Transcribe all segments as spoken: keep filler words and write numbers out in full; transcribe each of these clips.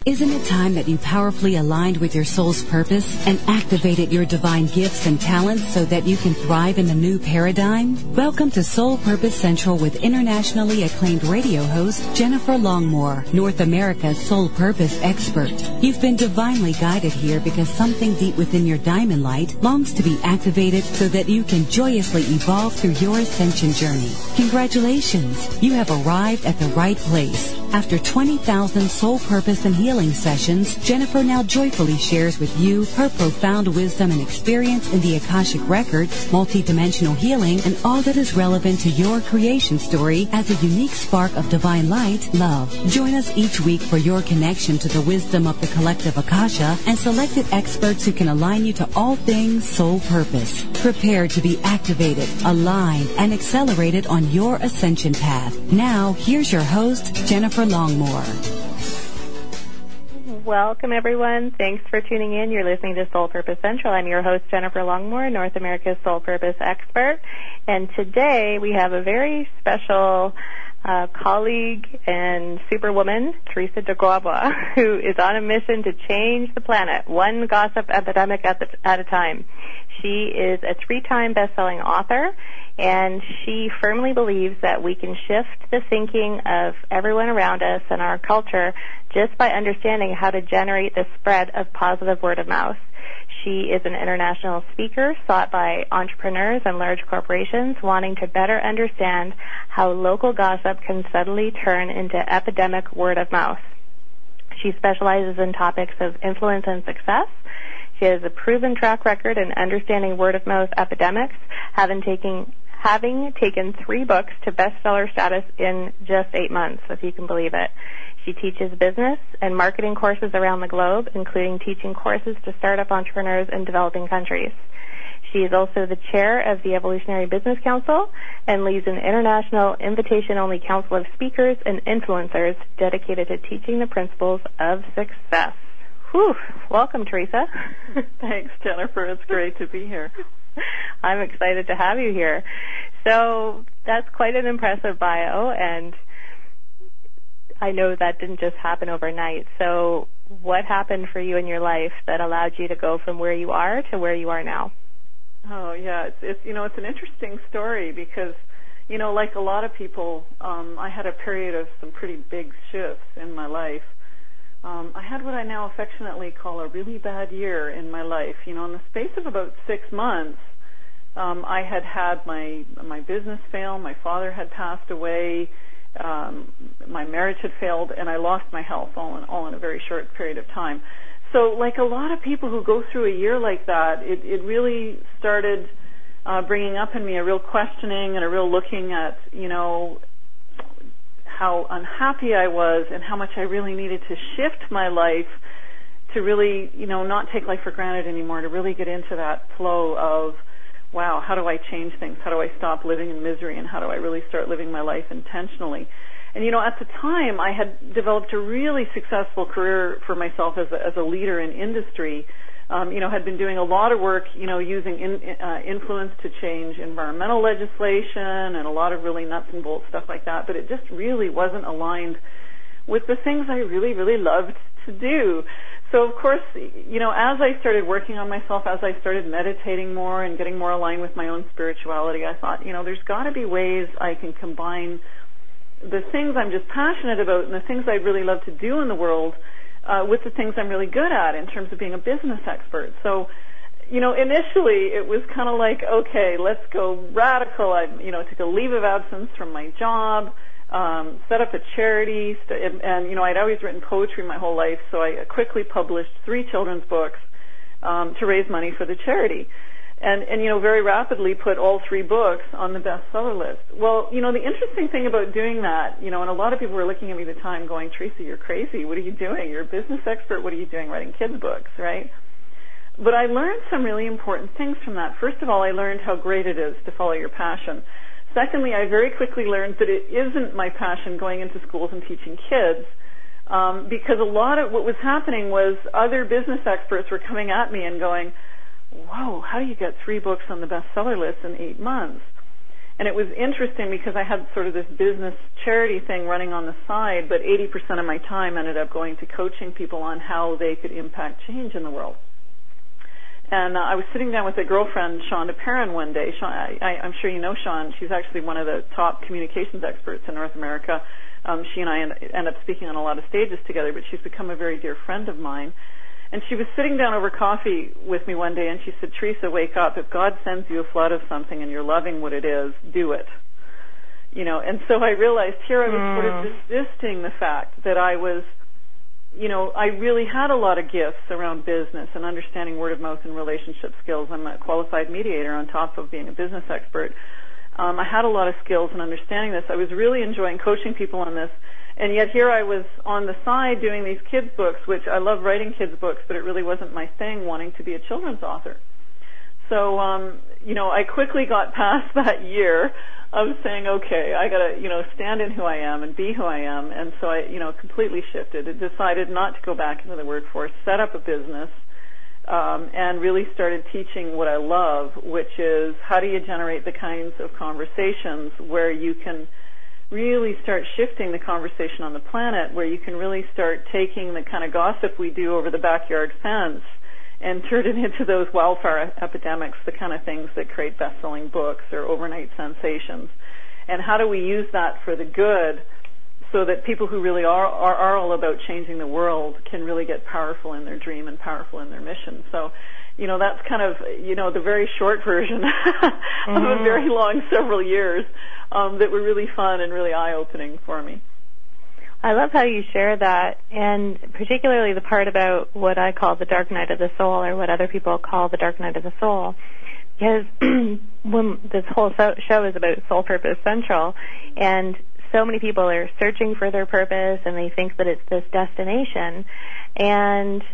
Isn't it time that you powerfully aligned with your soul's purpose and activated your divine gifts and talents so that you can thrive in the new paradigm? Welcome to Soul Purpose Central with internationally acclaimed radio host Jennifer Longmore, North America's soul purpose expert. You've been divinely guided here because something deep within your diamond light longs to be activated so that you can joyously evolve through your ascension journey. Congratulations! You have arrived at the right place. After twenty thousand soul purpose and healing sessions, Jennifer now joyfully shares with you her profound wisdom and experience in the Akashic Records, multidimensional healing, and all that is relevant to your creation story as a unique spark of divine light, love. Join us each week for your connection to the wisdom of the collective Akasha and selected experts who can align you to all things soul purpose. Prepare to be activated, aligned, and accelerated on your ascension path. Now, here's your host, Jennifer Longmore. Welcome, everyone. Thanks for tuning in. You're listening to Soul Purpose Central. I'm your host, Jennifer Longmore, North America's Soul Purpose expert. And today we have a very special uh, colleague and superwoman, Teresa DeGuava, who is on a mission to change the planet, one gossip epidemic at, the, at a time. She is a three-time best-selling author, and she firmly believes that we can shift the thinking of everyone around us and our culture just by understanding how to generate the spread of positive word of mouth. She is an international speaker sought by entrepreneurs and large corporations wanting to better understand how local gossip can suddenly turn into epidemic word of mouth. She specializes in topics of influence and success. She has a proven track record in understanding word of mouth epidemics, having taken having taken three books to bestseller status in just eight months, if you can believe it. She teaches business and marketing courses around the globe, including teaching courses to startup entrepreneurs in developing countries. She is also the chair of the Evolutionary Business Council and leads an international invitation-only council of speakers and influencers dedicated to teaching the principles of success. Whew. Welcome, Teresa. Thanks, Jennifer. It's great to be here. I'm excited to have you here. So that's quite an impressive bio, and I know that didn't just happen overnight. So what happened for you in your life that allowed you to go from where you are to where you are now? Oh, yeah. It's, it's you know, it's an interesting story because, you know, like a lot of people, um, I had a period of some pretty big shifts in my life. Um, I had what I now affectionately call a really bad year in my life. You know, in the space of about six months, um, I had had my my business fail, my father had passed away, um, my marriage had failed, and I lost my health all in all in a very short period of time. So, like a lot of people who go through a year like that, it, it really started uh, bringing up in me a real questioning and a real looking at, you know, how unhappy I was and how much I really needed to shift my life to really, you know, not take life for granted anymore, to really get into that flow of, wow, how do I change things? How do I stop living in misery, and how do I really start living my life intentionally? And, you know, at the time, I had developed a really successful career for myself as a, as a leader in industry. Um, you know, had been doing a lot of work, you know, using in, uh, influence to change environmental legislation and a lot of really nuts and bolts stuff like that, but it just really wasn't aligned with the things I really, really loved to do. So, of course, you know, as I started working on myself, as I started meditating more and getting more aligned with my own spirituality, I thought, you know, there's got to be ways I can combine the things I'm just passionate about and the things I really love to do in the world Uh, with the things I'm really good at in terms of being a business expert. So, you know, initially it was kind of like, okay, let's go radical. I, you know, took a leave of absence from my job, um, set up a charity, st- and, and, you know, I'd always written poetry my whole life, so I quickly published three children's books um, to raise money for the charity. And, and, you know, very rapidly put all three books on the bestseller list. Well, you know, the interesting thing about doing that, you know, and a lot of people were looking at me at the time going, Teresa, you're crazy. What are you doing? You're a business expert. What are you doing writing kids' books, right? But I learned some really important things from that. First of all, I learned how great it is to follow your passion. Secondly, I very quickly learned that it isn't my passion going into schools and teaching kids, um, because a lot of what was happening was other business experts were coming at me and going, whoa, how do you get three books on the bestseller list in eight months? And it was interesting because I had sort of this business charity thing running on the side, but eighty percent of my time ended up going to coaching people on how they could impact change in the world. And uh, I was sitting down with a girlfriend, Shonda Perrin, one day. Shawn, I, I, I'm sure you know Shawn. She's actually one of the top communications experts in North America. Um, she and I end, end up speaking on a lot of stages together, but she's become a very dear friend of mine. And she was sitting down over coffee with me one day, and she said, Teresa, wake up. If God sends you a flood of something and you're loving what it is, do it. You know, and so I realized here I was mm. sort of resisting the fact that I was, you know, I really had a lot of gifts around business and understanding word of mouth and relationship skills. I'm a qualified mediator on top of being a business expert. Um, I had a lot of skills in understanding this. I was really enjoying coaching people on this. And yet here I was on the side doing these kids' books, which I love writing kids' books, but it really wasn't my thing, wanting to be a children's author. So, um, you know, I quickly got past that year of saying, okay, I got to, you know, stand in who I am and be who I am. And so I, you know, completely shifted. I decided not to go back into the workforce, set up a business, um, and really started teaching what I love, which is how do you generate the kinds of conversations where you can really start shifting the conversation on the planet, where you can really start taking the kind of gossip we do over the backyard fence and turn it into those wildfire epidemics, the kind of things that create best-selling books or overnight sensations. And how do we use that for the good so that people who really are, are, are all about changing the world can really get powerful in their dream and powerful in their mission. So, you know, that's kind of, you know, the very short version mm-hmm. of a very long several years um, that were really fun and really eye-opening for me. I love how you share that, and particularly the part about what I call the dark night of the soul, or what other people call the dark night of the soul, because when this whole show is about Soul Purpose Central, and so many people are searching for their purpose, and they think that it's this destination, and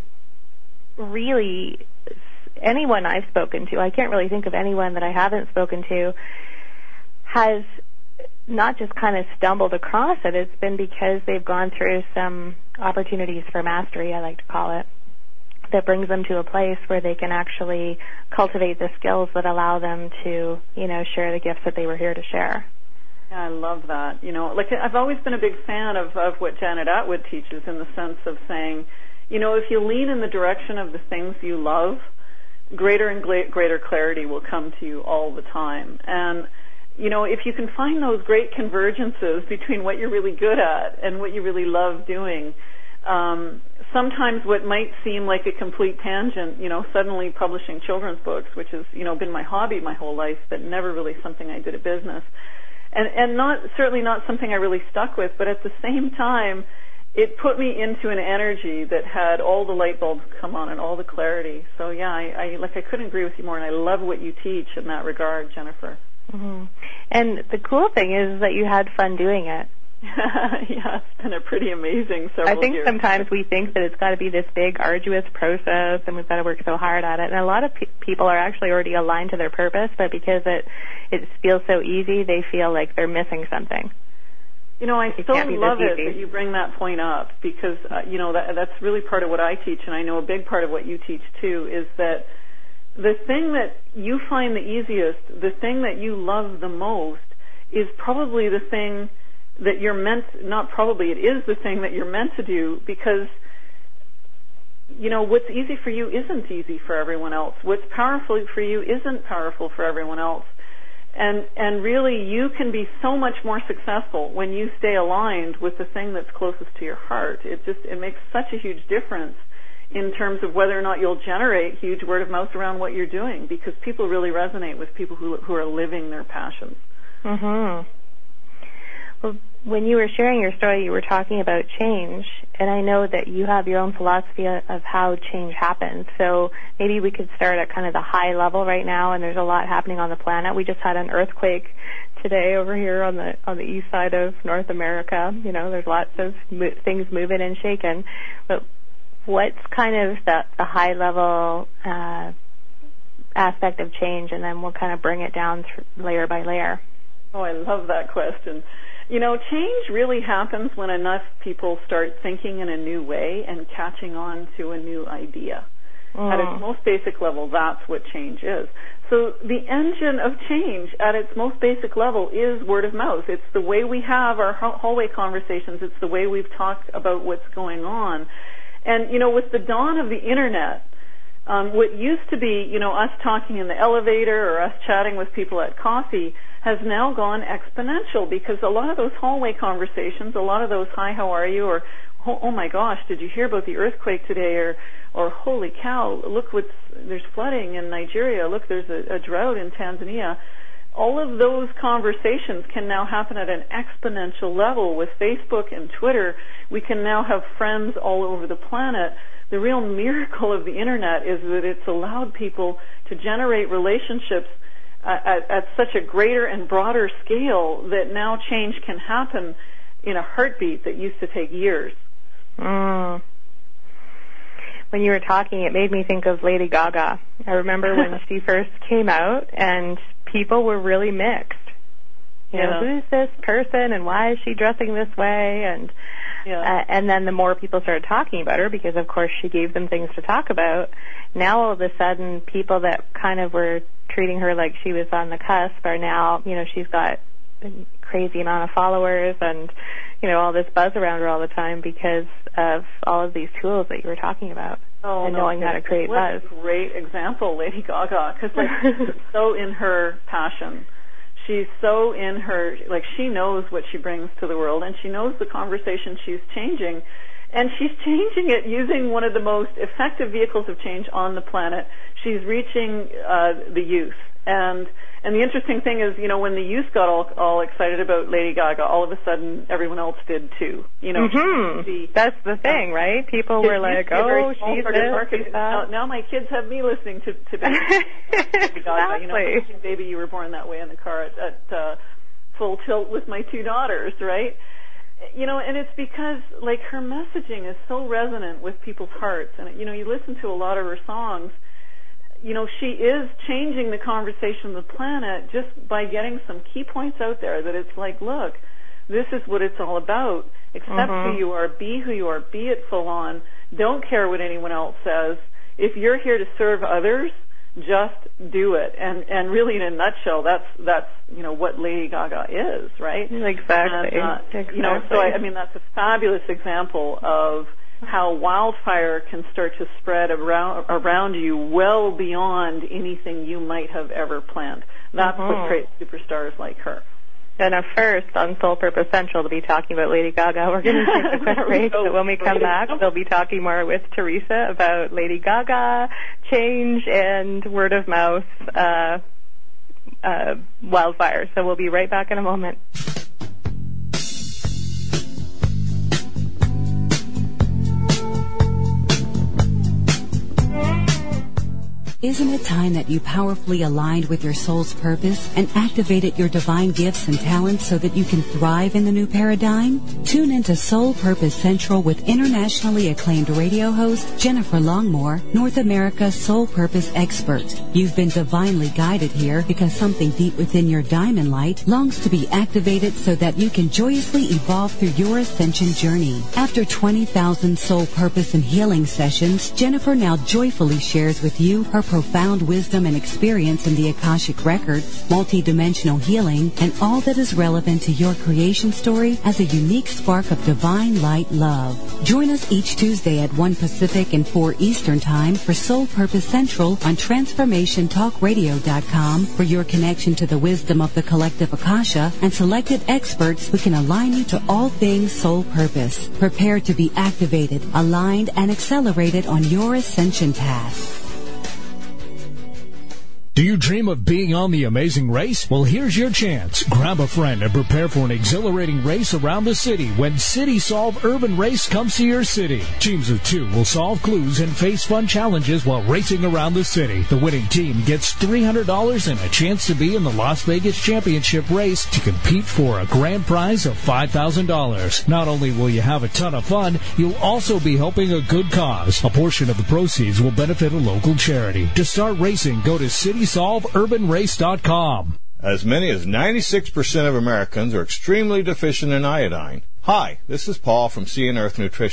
really anyone I've spoken to, I can't really think of anyone that I haven't spoken to, has not just kind of stumbled across it. It's been because they've gone through some opportunities for mastery, I like to call it, that brings them to a place where they can actually cultivate the skills that allow them to, you know, share the gifts that they were here to share. Yeah, I love that. You know, like I've always been a big fan of, of what Janet Atwood teaches, in the sense of saying, you know, if you lean in the direction of the things you love, greater and greater clarity will come to you all the time. And you know, if you can find those great convergences between what you're really good at and what you really love doing, um, sometimes what might seem like a complete tangent, you know, suddenly publishing children's books, which has, you know, been my hobby my whole life, but never really something I did a business. And, and not, certainly not something I really stuck with, but at the same time, it put me into an energy that had all the light bulbs come on and all the clarity. So yeah, I, I like I couldn't agree with you more, and I love what you teach in that regard, Jennifer. Mm-hmm. And the cool thing is that you had fun doing it. Yeah, it's been a pretty amazing several years. I think years. sometimes we think that it's got to be this big, arduous process, and we've got to work so hard at it. And a lot of pe- people are actually already aligned to their purpose, but because it it feels so easy, they feel like they're missing something. You know, I so love it that you bring that point up, because, uh, you know, that, that's really part of what I teach, and I know a big part of what you teach, too, is that the thing that you find the easiest, the thing that you love the most, is probably the thing that you're meant, not probably, it is the thing that you're meant to do, because, you know, what's easy for you isn't easy for everyone else. What's powerful for you isn't powerful for everyone else. And and really, you can be so much more successful when you stay aligned with the thing that's closest to your heart. It just, it makes such a huge difference in terms of whether or not you'll generate huge word of mouth around what you're doing, because people really resonate with people who who are living their passions. Mm-hmm. Well, when you were sharing your story, you were talking about change, and I know that you have your own philosophy of how change happens. So maybe we could start at kind of the high level right now, and there's a lot happening on the planet. We just had an earthquake today over here on the on the east side of North America. You know, there's lots of mo- things moving and shaking. But what's kind of the, the high level uh, aspect of change, and then we'll kind of bring it down th- layer by layer. Oh, I love that question. You know, change really happens when enough people start thinking in a new way and catching on to a new idea. Mm. At its most basic level, that's what change is. So the engine of change at its most basic level is word of mouth. It's the way we have our hallway conversations. It's the way we've talked about what's going on. And, you know, with the dawn of the Internet, um, what used to be, you know, us talking in the elevator or us chatting with people at coffee has now gone exponential, because a lot of those hallway conversations, a lot of those, hi, how are you, or, oh, oh my gosh, did you hear about the earthquake today, or, or holy cow, look what's, there's flooding in Nigeria, look, there's a, a drought in Tanzania. All of those conversations can now happen at an exponential level. With Facebook and Twitter, we can now have friends all over the planet. The real miracle of the Internet is that it's allowed people to generate relationships at, at such a greater and broader scale that now change can happen in a heartbeat that used to take years. Mm. When you were talking, it made me think of Lady Gaga. I remember when she first came out, and people were really mixed. You know, yeah. who's this person, and why is she dressing this way? And yeah. uh, and then the more people started talking about her, because of course she gave them things to talk about, now all of a sudden people that kind of were treating her like she was on the cusp are now, you know, she's got a crazy amount of followers and, you know, all this buzz around her all the time because of all of these tools that you were talking about. Oh, and no, knowing how to create what buzz. A great example, Lady Gaga, because like she's so in her passion. She's so in her, like she knows what she brings to the world, and she knows the conversation she's changing, and she's changing it using one of the most effective vehicles of change on the planet. She's reaching uh, the youth, and and the interesting thing is, you know, when the youth got all all excited about Lady Gaga, all of a sudden everyone else did too. You know, mm-hmm. she, that's the thing, right? People were like, "Oh, she's this." Now, now my kids have me listening to to Baby, Baby Gaga. You know, Baby, you were born that way in the car at, at uh, full tilt with my two daughters, right? You know, and it's because like her messaging is so resonant with people's hearts, and you know, you listen to a lot of her songs. You know, she is changing the conversation of the planet just by getting some key points out there that it's like, look, this is what it's all about. Accept mm-hmm. who you are, be who you are, be it full on. Don't care what anyone else says. If you're here to serve others, just do it. And and really, in a nutshell, that's that's you know what Lady Gaga is, right? Exactly. And, uh, exactly. You know, so I, I mean, that's a fabulous example of how wildfire can start to spread around around you well beyond anything you might have ever planned. That's mm-hmm. what creates superstars like her. And a first on Soul Purpose Central to be talking about Lady Gaga. We're going to take a quick break, so when we come back, we'll be talking more with Teresa about Lady Gaga, change, and word of mouth uh, uh, wildfire. So we'll be right back in a moment. Isn't it time that you powerfully aligned with your soul's purpose and activated your divine gifts and talents so that you can thrive in the new paradigm? Tune into Soul Purpose Central with internationally acclaimed radio host Jennifer Longmore, North America's Soul Purpose expert. You've been divinely guided here because something deep within your diamond light longs to be activated so that you can joyously evolve through your ascension journey. After twenty thousand soul purpose and healing sessions, Jennifer now joyfully shares with you her profound wisdom and experience in the Akashic Records, multidimensional healing, and all that is relevant to your creation story as a unique spark of divine light love. Join us each Tuesday at one Pacific and four Eastern Time for Soul Purpose Central on transformation talk radio dot com for your connection to the wisdom of the collective Akasha and selected experts who can align you to all things soul purpose. Prepare to be activated, aligned, and accelerated on your ascension path. Do you dream of being on The Amazing Race? Well, here's your chance. Grab a friend and prepare for an exhilarating race around the city when City Solve Urban Race comes to your city. Teams of two will solve clues and face fun challenges while racing around the city. The winning team gets three hundred dollars and a chance to be in the Las Vegas Championship race to compete for a grand prize of five thousand dollars. Not only will you have a ton of fun, you'll also be helping a good cause. A portion of the proceeds will benefit a local charity. To start racing, go to city solve urban race dot com. As many as ninety-six percent of Americans are extremely deficient in iodine. Hi, this is Paul from Sea and Earth Nutrition.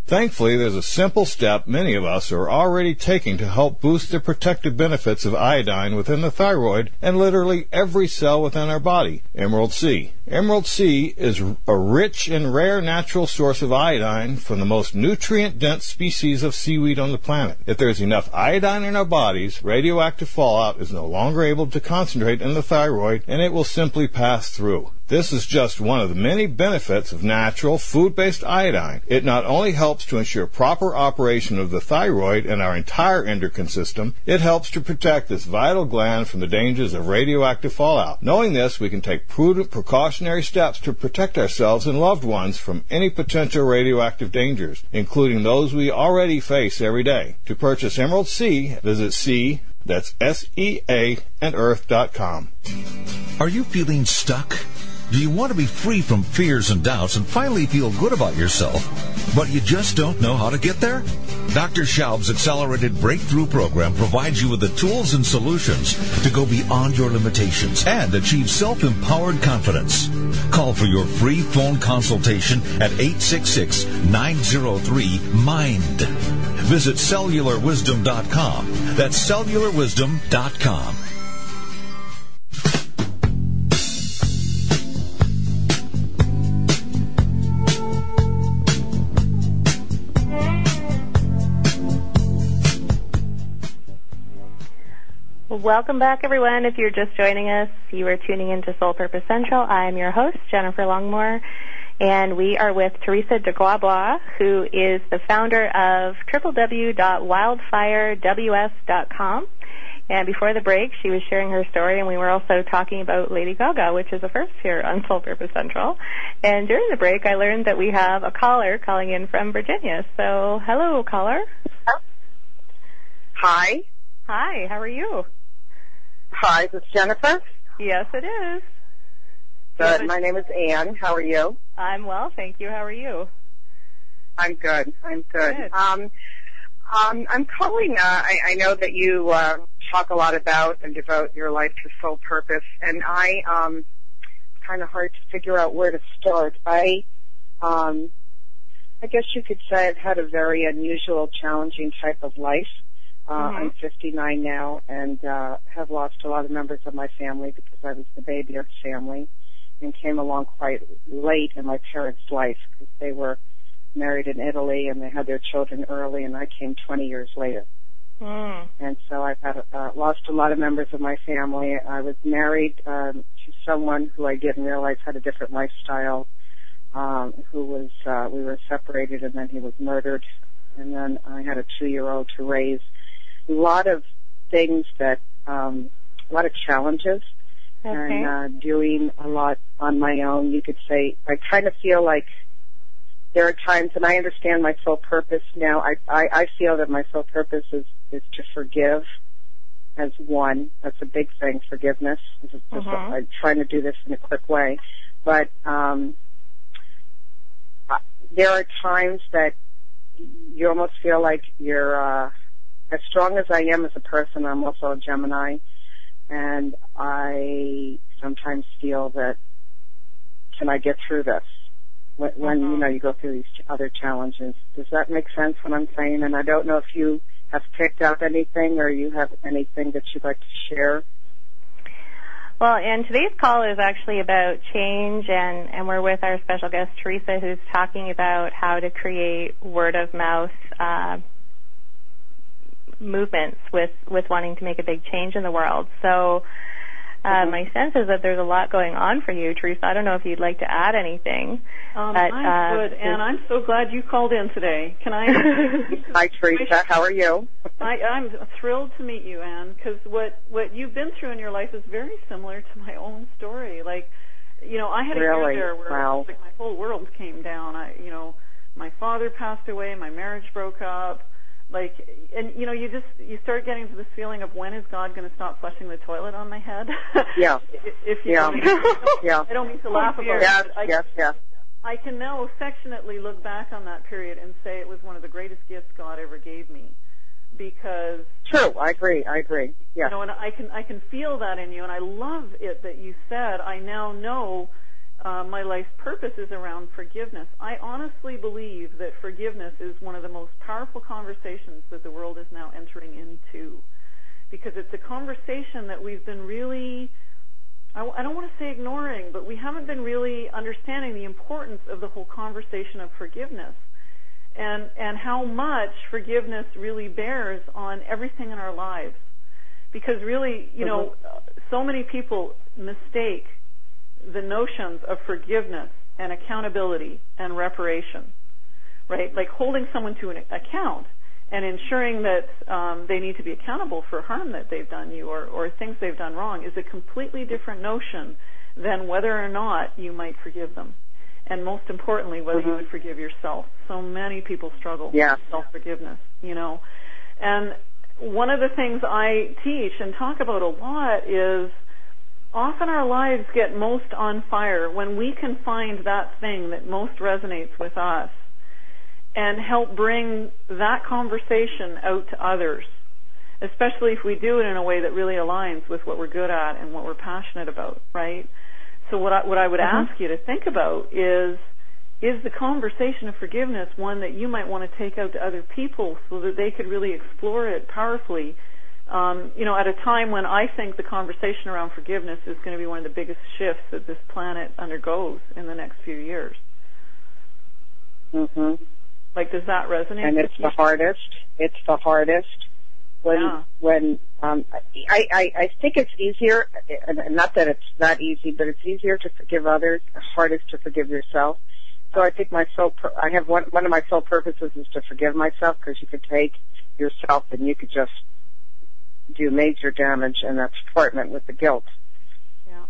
Thankfully, there's a simple step many of us are already taking to help boost the protective benefits of iodine within the thyroid and literally every cell within our body, Emerald Sea. Emerald Sea is a rich and rare natural source of iodine from the most nutrient-dense species of seaweed on the planet. If there's enough iodine in our bodies, radioactive fallout is no longer able to concentrate in the thyroid, and it will simply pass through. This is just one of the many benefits of natural, food-based iodine. It not only helps to ensure proper operation of the thyroid and our entire endocrine system, it helps to protect this vital gland from the dangers of radioactive fallout. Knowing this, we can take prudent, precautionary steps to protect ourselves and loved ones from any potential radioactive dangers, including those we already face every day. To purchase Emerald Sea, visit C, that's S E A, and earth dot com. Are you feeling stuck? Do you want to be free from fears and doubts and finally feel good about yourself, but you just don't know how to get there? Doctor Schaub's Accelerated Breakthrough Program provides you with the tools and solutions to go beyond your limitations and achieve self-empowered confidence. Call for your free phone consultation at eight six six, nine zero three, MIND. Visit cellular wisdom dot com. That's cellular wisdom dot com. Welcome back, everyone. If you're just joining us, you are tuning into Soul Purpose Central. I am your host, Jennifer Longmore, and we are with Teresa DeGuabois, who is the founder of w w w dot wildfire w s dot com. And before the break, she was sharing her story, and we were also talking about Lady Gaga, which is a first here on Soul Purpose Central. And during the break, I learned that we have a caller calling in from Virginia. So, hello, caller. Hi. Hi, how are you? Hi, this is Jennifer. Yes, it is. Good. My name is Ann. How are you? I'm well, thank you. How are you? I'm good. I'm good. Good. Um, um, I'm calling. Uh, I, I know that you uh, talk a lot about and devote your life to soul purpose, and I um, it's kind of hard to figure out where to start. I, um, I guess you could say I've had a very unusual, challenging type of life. Uh, mm-hmm. I'm fifty-nine now and uh, have lost a lot of members of my family because I was the baby of the family and came along quite late in my parents' life because they were married in Italy and they had their children early, and I came twenty years later. Mm. And so I've had uh, lost a lot of members of my family. I was married um, to someone who I didn't realize had a different lifestyle, um, who was, uh, we were separated, and then he was murdered. And then I had a two-year-old to raise. A lot of things that, um, a lot of challenges, okay. and uh, doing a lot on my own. You could say I kind of feel like there are times, and I understand my soul purpose now. I, I, I feel that my soul purpose is, is to forgive as one. That's a big thing, forgiveness. Mm-hmm. I'm trying to do this in a quick way. But um, there are times that you almost feel like you're... Uh, As strong as I am as a person, I'm also a Gemini, and I sometimes feel that, can I get through this? When, when mm-hmm. you know, you go through these other challenges. Does that make sense what I'm saying? And I don't know if you have picked up anything or you have anything that you'd like to share. Well, and today's call is actually about change, and, and we're with our special guest, Teresa, who's talking about how to create word-of-mouth uh movements with, with wanting to make a big change in the world. So uh, mm-hmm. my sense is that there's a lot going on for you, Teresa. I don't know if you'd like to add anything. Um, but, I'm uh, good, and I'm so glad you called in today. Can I? Hi, Teresa. How are you? I, I'm thrilled to meet you, Ann, because what, what you've been through in your life is very similar to my own story. Like, you know, I had a really? year there where wow. it was like my whole world came down. I, you know, my father passed away, my marriage broke up. Like, and you know, you just you start getting to this feeling of when is God going to stop flushing the toilet on my head? Yeah. if you yeah. yeah. I don't mean to laugh about yes, it. But I, yes, yes. I can now affectionately look back on that period and say it was one of the greatest gifts God ever gave me, because true. I agree. I agree. Yeah. You know, and I can I can feel that in you, and I love it that you said I now know uh, my life's purpose is around forgiveness. I honestly believe that forgiveness is one of the most powerful conversations that the world is now entering into, because it's a conversation that we've been really, I, I don't want to say ignoring, but we haven't been really understanding the importance of the whole conversation of forgiveness, and and how much forgiveness really bears on everything in our lives. Because really, you know, so many people mistake the notions of forgiveness and accountability and reparation, right? Like holding someone to an account and ensuring that um, they need to be accountable for harm that they've done you or, or things they've done wrong is a completely different notion than whether or not you might forgive them. And most importantly, whether mm-hmm. you would forgive yourself. So many people struggle yeah. with self-forgiveness, you know. And one of the things I teach and talk about a lot is often our lives get most on fire when we can find that thing that most resonates with us and help bring that conversation out to others, especially if we do it in a way that really aligns with what we're good at and what we're passionate about, right? So what I, what I would mm-hmm. ask you to think about is, is the conversation of forgiveness one that you might want to take out to other people so that they could really explore it powerfully, um, you know, at a time when I think the conversation around forgiveness is going to be one of the biggest shifts that this planet undergoes in the next few years. Mm-hmm. Like, does that resonate and with it's you? the hardest. It's the hardest. When, yeah. when, um, I, I, I think it's easier, not that it's not easy, but it's easier to forgive others, hardest to forgive yourself. So I think my sole, I have one, one of my sole purposes is to forgive myself, because you could take yourself and you could just do major damage, and that's apartment with the guilt. Yeah.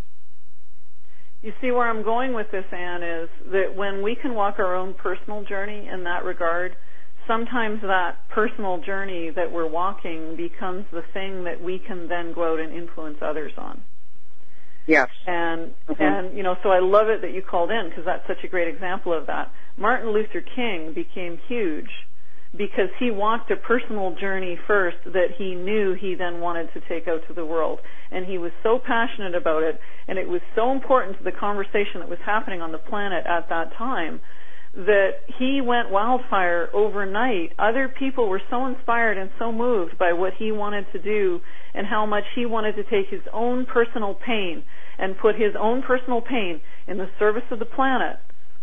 You see where I'm going with this, Anne, is that when we can walk our own personal journey in that regard, sometimes that personal journey that we're walking becomes the thing that we can then go out and influence others on. Yes. And, mm-hmm. and you know, so I love it that you called in, because that's such a great example of that. Martin Luther King became huge because he walked a personal journey first that he knew he then wanted to take out to the world. And he was so passionate about it, and it was so important to the conversation that was happening on the planet at that time, that he went wildfire overnight. Other people were so inspired and so moved by what he wanted to do and how much he wanted to take his own personal pain and put his own personal pain in the service of the planet,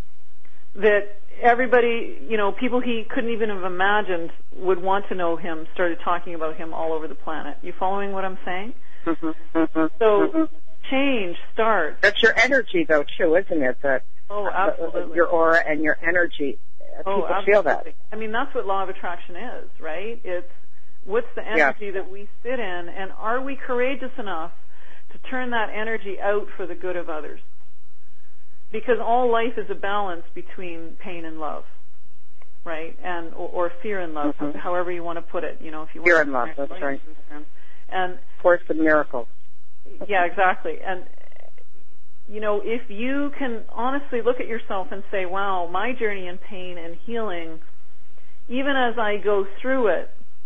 that everybody, you know, people he couldn't even have imagined would want to know him started talking about him all over the planet. You following what I'm saying? Mm-hmm, mm-hmm, so mm-hmm. change starts. That's your energy, though, too, isn't it? That Oh, absolutely. Your aura and your energy. People oh, absolutely. feel that. I mean, that's what law of attraction is, right? It's what's the energy yes. that we sit in, and are we courageous enough to turn that energy out for the good of others? Because all life is a balance between pain and love, right? And or, or fear and love, mm-hmm. however you want to put it. You know, if you fear want and love, that's life. right. And Force and miracle. Yeah, exactly. And you know, if you can honestly look at yourself and say, wow, my journey in pain and healing, even as I go through it,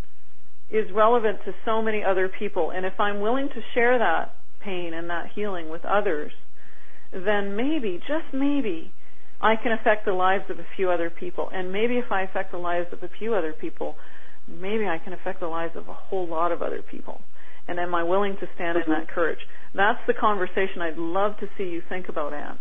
is relevant to so many other people. And if I'm willing to share that pain and that healing with others, then maybe, just maybe, I can affect the lives of a few other people. And maybe if I affect the lives of a few other people, maybe I can affect the lives of a whole lot of other people. And am I willing to stand mm-hmm. in that courage? That's the conversation I'd love to see you think about, Anne.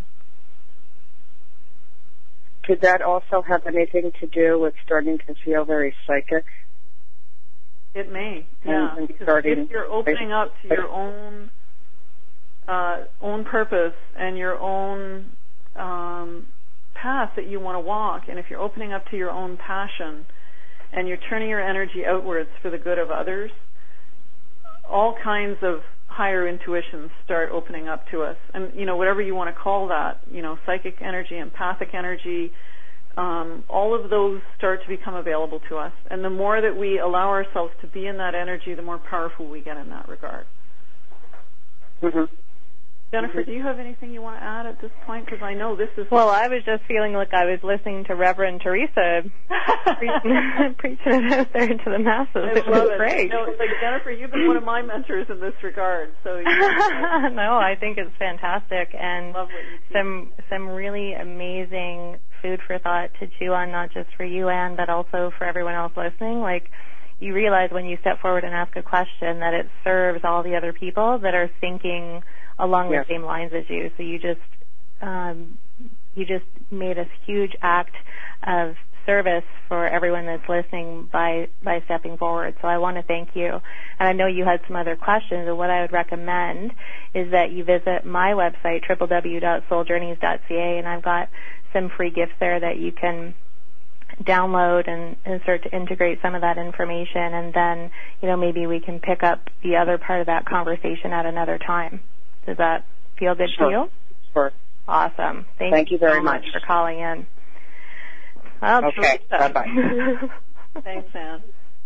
Could that also have anything to do with starting to feel very psychic? It may, yeah. And because starting, if you're opening up to your own uh, own purpose and your own um, path that you want to walk, and if you're opening up to your own passion and you're turning your energy outwards for the good of others, all kinds of higher intuitions start opening up to us. And, you know, whatever you want to call that, you know, psychic energy, empathic energy, um, all of those start to become available to us. And the more that we allow ourselves to be in that energy, the more powerful we get in that regard. Mm-hmm. Jennifer, do you have anything you want to add at this point? Because I know this is... Well, I was just feeling like I was listening to Reverend Teresa preaching, preaching it out there to the masses. I it love was it. great. No, it's like, Jennifer, you've been one of my mentors in this regard. So you No, I think it's fantastic. And love what you teach. some some really amazing food for thought to chew on, not just for you, Anne, but also for everyone else listening. Like, you realize when you step forward and ask a question that it serves all the other people that are thinking along Yes. the same lines as you. So you just um, you just made a huge act of service for everyone that's listening by by stepping forward. So I want to thank you. And I know you had some other questions, and what I would recommend is that you visit my website, w w w dot soul journeys dot c a, and I've got some free gifts there that you can download and, and start to integrate some of that information, and then, you know, maybe we can pick up the other part of that conversation at another time. Does that feel good Sure. to you? Sure. Awesome. Thank, Thank you very so much much. for calling in. Well, Okay. Teresa. Bye-bye. Thanks, Anne.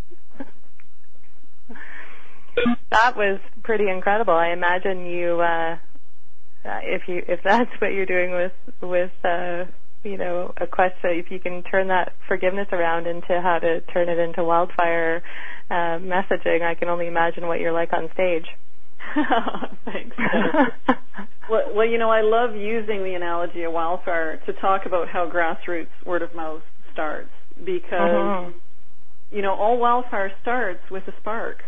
That was pretty incredible. I imagine you, uh, uh, if you if that's what you're doing with with uh, you know, a question, if you can turn that forgiveness around into how to turn it into wildfire uh, messaging, I can only imagine what you're like on stage. Thanks. well, well, you know, I love using the analogy of wildfire to talk about how grassroots word of mouth starts, because Uh-huh. you know, all wildfire starts with a spark.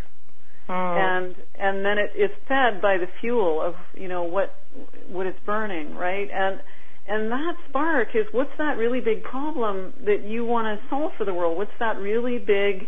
And and then it, it's fed by the fuel of, you know, what what it's burning, right? And and that spark is, what's that really big problem that you want to solve for the world? What's that really big,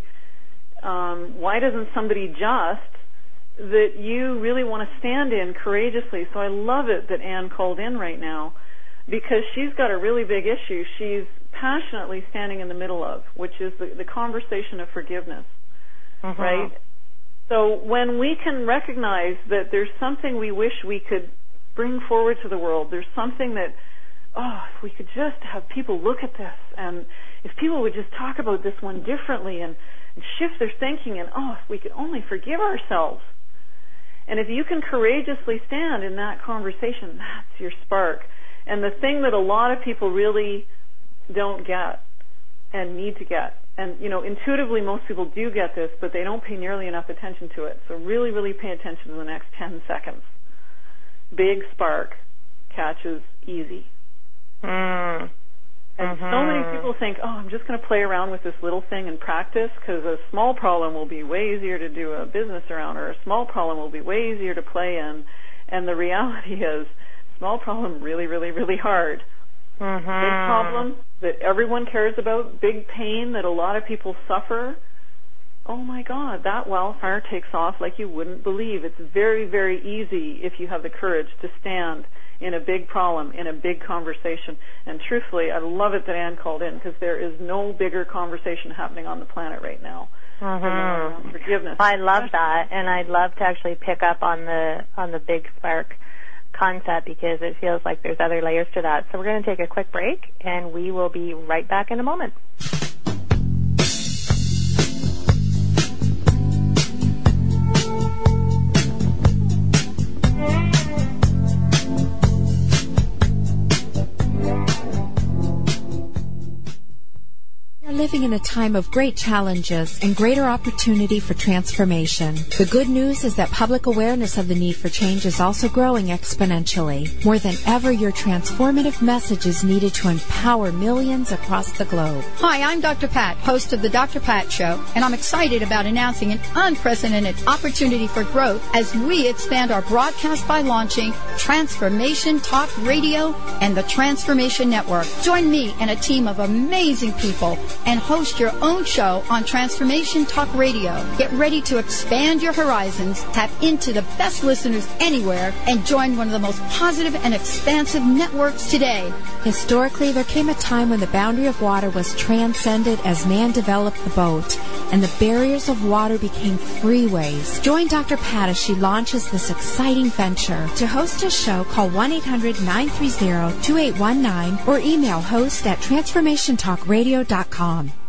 um, why doesn't somebody just, that you really want to stand in courageously? So I love it that Anne called in right now, because she's got a really big issue she's passionately standing in the middle of, which is the, the conversation of forgiveness, Uh-huh. right? So when we can recognize that there's something we wish we could bring forward to the world, there's something that, oh, if we could just have people look at this, and if people would just talk about this one differently and, and shift their thinking, and oh, if we could only forgive ourselves. And if you can courageously stand in that conversation, that's your spark. And the thing that a lot of people really don't get and need to get, and, you know, intuitively most people do get this, but they don't pay nearly enough attention to it. So really, really pay attention to the next ten seconds. Big spark catches easy. Mm. And Mm-hmm. so many people think, oh, I'm just going to play around with this little thing and practice, because a small problem will be way easier to do a business around, or a small problem will be way easier to play in. And the reality is, small problem really, really, really hard. Mm-hmm. Big problem that everyone cares about, big pain that a lot of people suffer. Oh my God, that wildfire takes off like you wouldn't believe. It's very, very easy if you have the courage to stand in a big problem, in a big conversation. And truthfully, I love it that Anne called in, because there is no bigger conversation happening on the planet right now than the one around forgiveness. I love that, and I'd love to actually pick up on the on the big spark concept, because it feels like there's other layers to that. So we're going to take a quick break, and we will be right back in a moment. We're living in a time of great challenges and greater opportunity for transformation. The good news is that public awareness of the need for change is also growing exponentially. More than ever, your transformative message is needed to empower millions across the globe. Hi, I'm Doctor Pat, host of the Doctor Pat Show, and I'm excited about announcing an unprecedented opportunity for growth as we expand our broadcast by launching Transformation Talk Radio and the Transformation Network. Join me and a team of amazing people and host your own show on Transformation Talk Radio. Get ready to expand your horizons, tap into the best listeners anywhere, and join one of the most positive and expansive networks today. Historically, there came a time when the boundary of water was transcended as man developed the boat, and the barriers of water became freeways. Join Doctor Pat as she launches this exciting venture. To host a show, call one eight hundred nine three zero two eight one nine or email host at transformation talk radio dot com.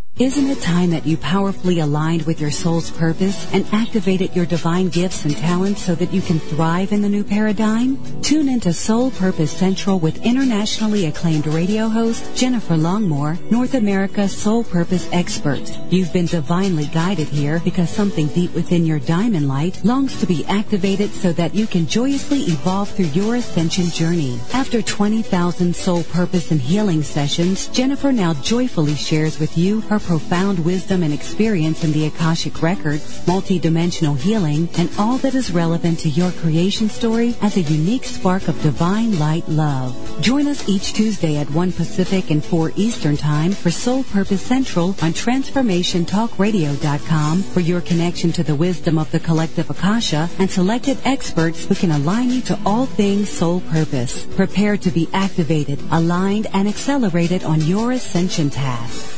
Isn't it time that you powerfully aligned with your soul's purpose and activated your divine gifts and talents so that you can thrive in the new paradigm? Tune into Soul Purpose Central with internationally acclaimed radio host Jennifer Longmore, North America's Soul Purpose expert. You've been divinely guided here because something deep within your diamond light longs to be activated so that you can joyously evolve through your ascension journey. After twenty thousand soul purpose and healing sessions, Jennifer now joyfully shares with you her profound wisdom and experience in the Akashic Records, multi-dimensional healing, and all that is relevant to your creation story as a unique spark of divine light love. Join us each Tuesday at one Pacific and four Eastern Time for Soul Purpose Central on transformation talk radio dot com for your connection to the wisdom of the collective Akasha and selected experts who can align you to all things soul purpose. Prepare to be activated, aligned, and accelerated on your ascension path.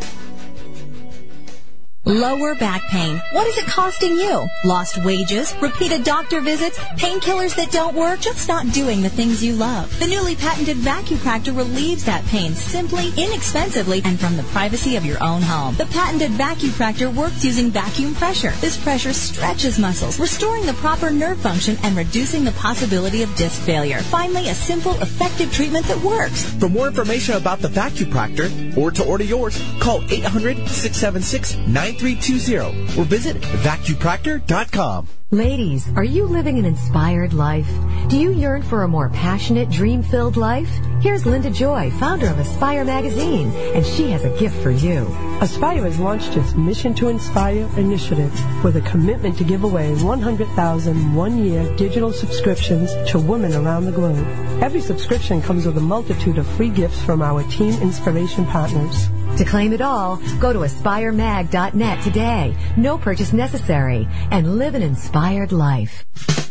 Lower back pain. What is it costing you? Lost wages, repeated doctor visits, painkillers that don't work, just not doing the things you love. The newly patented Vacupractor relieves that pain simply, inexpensively, and from the privacy of your own home. The patented Vacupractor works using vacuum pressure. This pressure stretches muscles, restoring the proper nerve function and reducing the possibility of disc failure. Finally, a simple, effective treatment that works. For more information about the Vacupractor or to order yours, call eight hundred, six seven six, nine three two zero or visit vacupractor dot com. Ladies, are you living an inspired life? Do you yearn for a more passionate, dream-filled life? Here's Linda Joy, founder of Aspire Magazine, and she has a gift for you. Aspire has launched its Mission to Inspire initiative with a commitment to give away one hundred thousand one-year digital subscriptions to women around the globe. Every subscription comes with a multitude of free gifts from our Team Inspiration partners. To claim it all, go to aspire mag dot net today. No purchase necessary. And live an inspired life.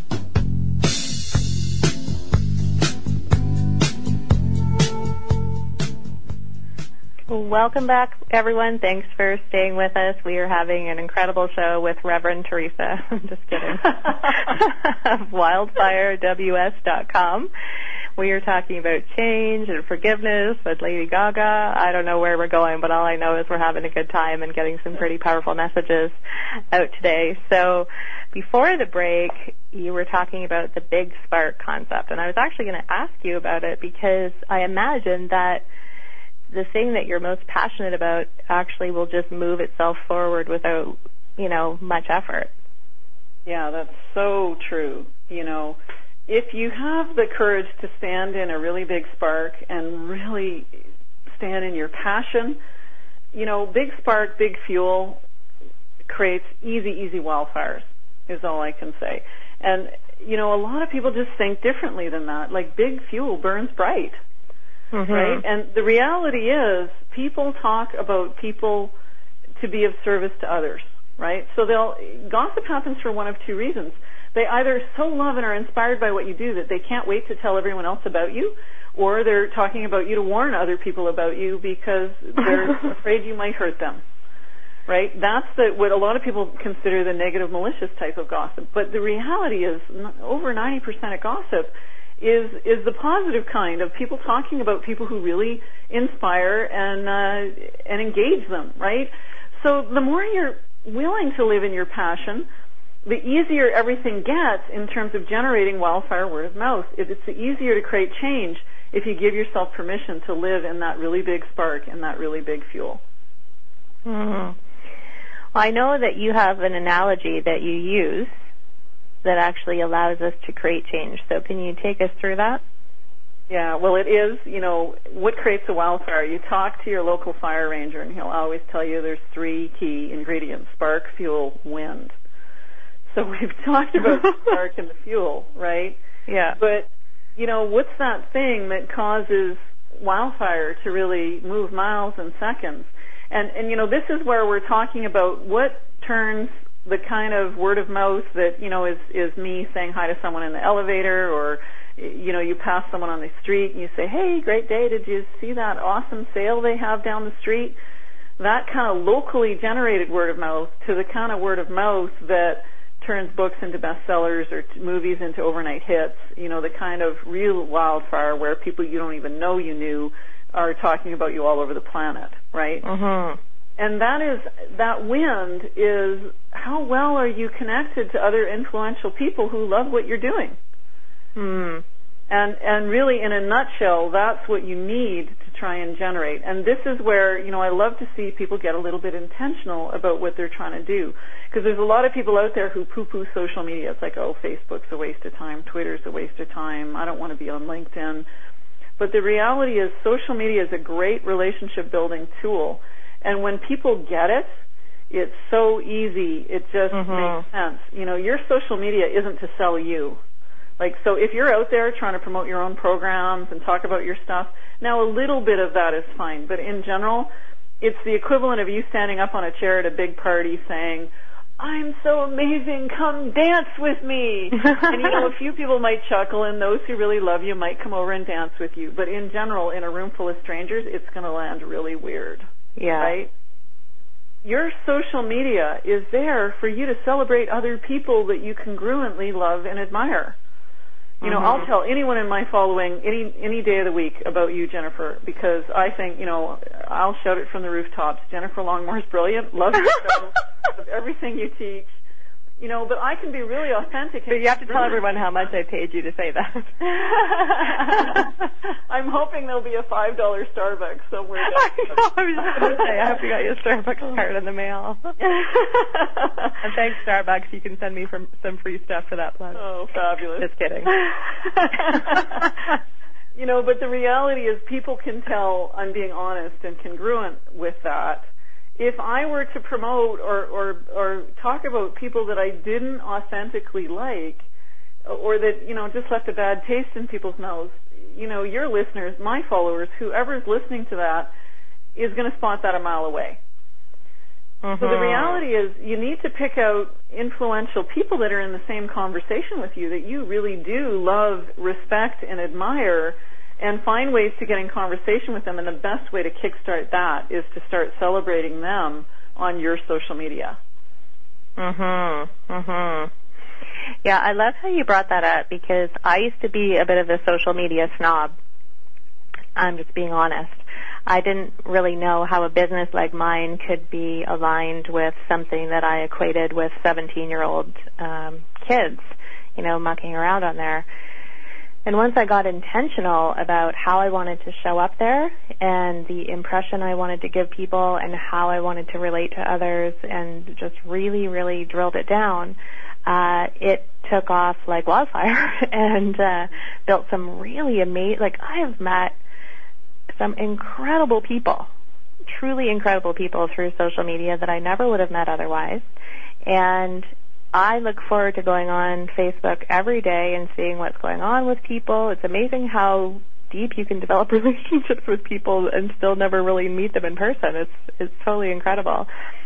Welcome back, everyone. Thanks for staying with us. We are having an incredible show with Reverend Teresa. I'm just kidding. Of wildfire w s dot com. We are talking about change and forgiveness with Lady Gaga. I don't know where we're going, but all I know is we're having a good time and getting some pretty powerful messages out today. So before the break, you were talking about the big spark concept, and I was actually going to ask you about it because I imagine that the thing that you're most passionate about actually will just move itself forward without, you know, much effort. Yeah, that's so true. You know, if you have the courage to stand in a really big spark and really stand in your passion, you know, big spark, big fuel creates easy, easy wildfires, is all I can say. And, you know, a lot of people just think differently than that. Like, big fuel burns bright, mm-hmm. right? And the reality is people talk about people to be of service to others, right? So they'll, gossip happens for one of two reasons. They either so love and are inspired by what you do that they can't wait to tell everyone else about you, or they're talking about you to warn other people about you because they're afraid you might hurt them, right? That's the, what a lot of people consider the negative, malicious type of gossip. But the reality is over ninety percent of gossip is is the positive kind of people talking about people who really inspire and uh, and engage them, right? So the more you're willing to live in your passion, the easier everything gets in terms of generating wildfire word of mouth. It's easier to create change if you give yourself permission to live in that really big spark and that really big fuel. Mm-hmm. Well, I know that you have an analogy that you use that actually allows us to create change. So can you take us through that? Yeah, well, it is, you know, what creates a wildfire? You talk to your local fire ranger, and he'll always tell you there's three key ingredients: spark, fuel, wind. So we've talked about the spark and the fuel, right? Yeah. But, you know, what's that thing that causes wildfire to really move miles and seconds? And, and you know, this is where we're talking about what turns the kind of word of mouth that, you know, is, is me saying hi to someone in the elevator, or, you know, you pass someone on the street and you say, hey, great day, did you see that awesome sale they have down the street? That kind of locally generated word of mouth to the kind of word of mouth that turns books into bestsellers or t- movies into overnight hits, you know, the kind of real wildfire where people you don't even know you knew are talking about you all over the planet, right? Mm-hmm. And that is, that wind is how well are you connected to other influential people who love what you're doing. Hmm. And, and really, in a nutshell, that's what you need to try and generate. And this is where, you know, I love to see people get a little bit intentional about what they're trying to do. Because there's a lot of people out there who poo-poo social media. It's like, oh, Facebook's a waste of time, Twitter's a waste of time, I don't want to be on LinkedIn. But the reality is social media is a great relationship building tool. And when people get it, it's so easy. It just Mm-hmm. makes sense. You know, your social media isn't to sell you. Like, so if you're out there trying to promote your own programs and talk about your stuff, now a little bit of that is fine. But in general, it's the equivalent of you standing up on a chair at a big party saying, I'm so amazing, come dance with me. And, you know, a few people might chuckle, and those who really love you might come over and dance with you. But in general, in a room full of strangers, it's going to land really weird. Yeah. Right? Your social media is there for you to celebrate other people that you congruently love and admire. You know, Mm-hmm. I'll tell anyone in my following any any day of the week about you, Jennifer, because I think, you know, I'll shout it from the rooftops. Jennifer Longmore is brilliant. Love your show. Love everything you teach. You know, but I can be really authentic. But you have to tell everyone how much I paid you to say that. I'm hoping there'll be a five dollar Starbucks somewhere. I know, I was just going to say, I hope you got your Starbucks card in the mail. And thanks, Starbucks. You can send me from some free stuff for that plug. Oh, fabulous. Just kidding. You know, but the reality is people can tell I'm being honest and congruent with that. If I were to promote or, or, or talk about people that I didn't authentically like, or that, you know, just left a bad taste in people's mouths, you know, your listeners, my followers, whoever's listening to that is going to spot that a mile away. Mm-hmm. So the reality is you need to pick out influential people that are in the same conversation with you that you really do love, respect, and admire, and find ways to get in conversation with them. And the best way to kickstart that is to start celebrating them on your social media. Mhm. Mhm. Yeah, I love how you brought that up because I used to be a bit of a social media snob. I'm just being honest. I didn't really know how a business like mine could be aligned with something that I equated with seventeen-year-old um, kids, you know, mucking around on there. And once I got intentional about how I wanted to show up there and the impression I wanted to give people and how I wanted to relate to others and just really, really drilled it down, uh, it took off like wildfire and uh, built some really amazing, like I have met some incredible people, truly incredible people through social media that I never would have met otherwise. And I look forward to going on Facebook every day and seeing what's going on with people. It's amazing how deep you can develop relationships with people and still never really meet them in person. It's it's totally incredible.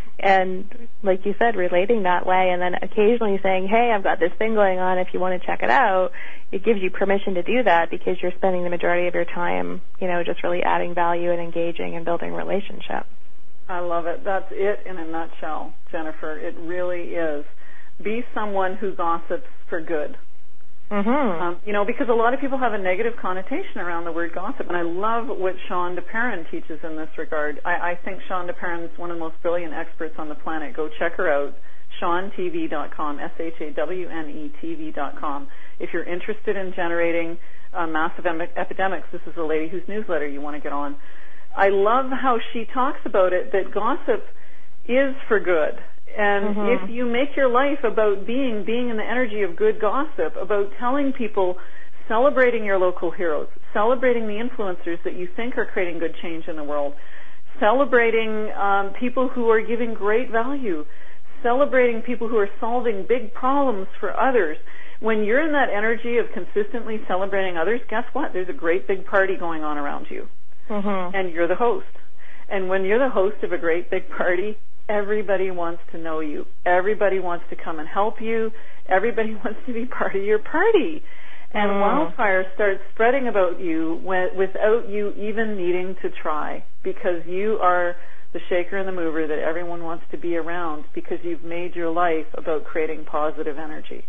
And like you said, relating that way and then occasionally saying, hey, I've got this thing going on if you want to check it out, it gives you permission to do that because you're spending the majority of your time, you know, just really adding value and engaging and building relationships. I love it. That's it in a nutshell, Jennifer. It really is. Be someone who gossips for good. Mm-hmm. Um, you know, because a lot of people have a negative connotation around the word gossip, and I love what Sean DePerrin teaches in this regard. I, I think Sean DePerrin is one of the most brilliant experts on the planet. Go check her out, shawn t v dot com, S H A W N E T V dot com. If you're interested in generating uh, massive em- epidemics, this is a lady whose newsletter you want to get on. I love how she talks about it, that gossip is for good. And mm-hmm. if you make your life about being, being in the energy of good gossip, about telling people, celebrating your local heroes, celebrating the influencers that you think are creating good change in the world, celebrating um, people who are giving great value, celebrating people who are solving big problems for others. When you're in that energy of consistently celebrating others, guess what? There's a great big party going on around you. Mm-hmm. And you're the host. And when you're the host of a great big party, everybody wants to know you. Everybody wants to come and help you. Everybody wants to be part of your party. And mm. wildfire starts spreading about you when, without you even needing to try, because you are the shaker and the mover that everyone wants to be around because you've made your life about creating positive energy.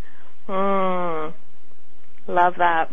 Mm. Love that.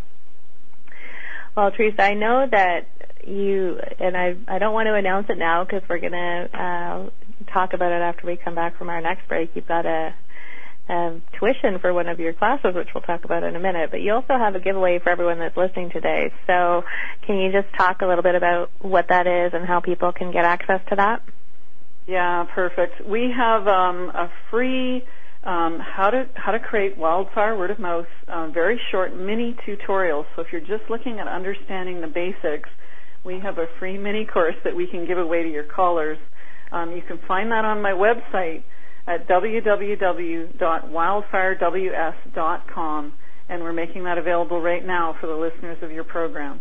Well, Teresa, I know that you, and I I don't want to announce it now because we're going to uh, talk about it after we come back from our next break. You've got a, a tuition for one of your classes, which we'll talk about in a minute, but you also have a giveaway for everyone that's listening today. So can you just talk a little bit about what that is and how people can get access to that? Yeah, perfect. We have um, a free um, how to how to create wildfire word of mouth, uh, very short mini tutorial. So if you're just looking at understanding the basics, we have a free mini course that we can give away to your callers. Um, you can find that on my website at w w w dot wildfire w s dot com, and we're making that available right now for the listeners of your program.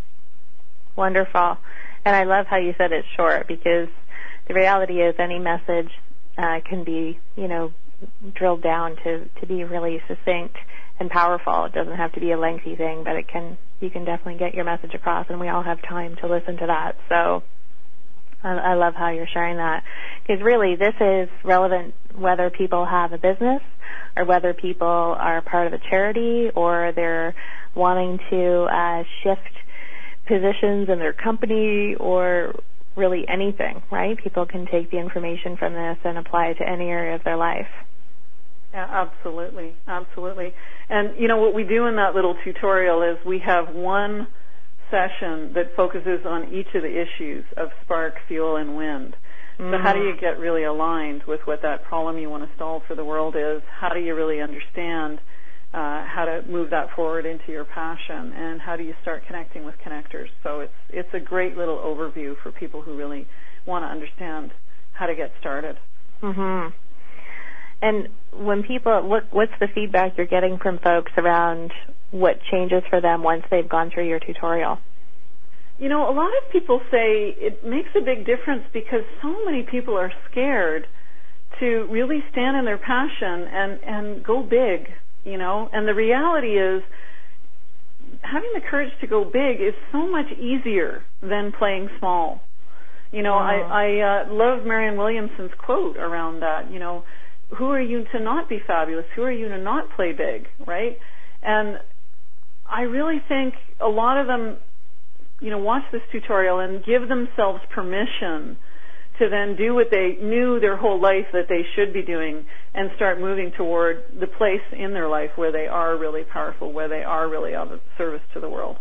Wonderful. And I love how you said it's short, because the reality is any message uh, can be, you know, drilled down to, to be really succinct and powerful. It doesn't have to be a lengthy thing, but it can you can definitely get your message across, and we all have time to listen to that. So I, I love how you're sharing that, because really this is relevant whether people have a business or whether people are part of a charity or they're wanting to uh, shift positions in their company or really anything, right? People can take the information from this and apply it to any area of their life. Yeah, absolutely, absolutely. And, you know, what we do in that little tutorial is we have one session that focuses on each of the issues of spark, fuel, and wind. Mm-hmm. So how do you get really aligned with what that problem you want to solve for the world is? How do you really understand uh, how to move that forward into your passion? And how do you start connecting with connectors? So it's it's a great little overview for people who really want to understand how to get started. Mm-hmm. And when people, what, what's the feedback you're getting from folks around what changes for them once they've gone through your tutorial? You know, a lot of people say it makes a big difference because so many people are scared to really stand in their passion and, and go big, you know. And the reality is having the courage to go big is so much easier than playing small. You know, I, I uh, love Marianne Williamson's quote around that, you know, who are you to not be fabulous? Who are you to not play big, right? And I really think a lot of them, you know, watch this tutorial and give themselves permission to then do what they knew their whole life that they should be doing and start moving toward the place in their life where they are really powerful, where they are really of service to the world.